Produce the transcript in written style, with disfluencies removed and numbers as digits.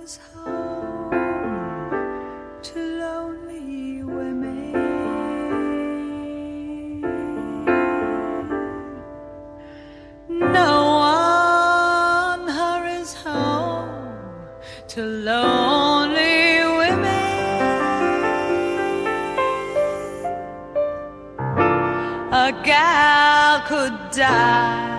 hurries home to lonely women. No one hurries home to lonely women. A gal could die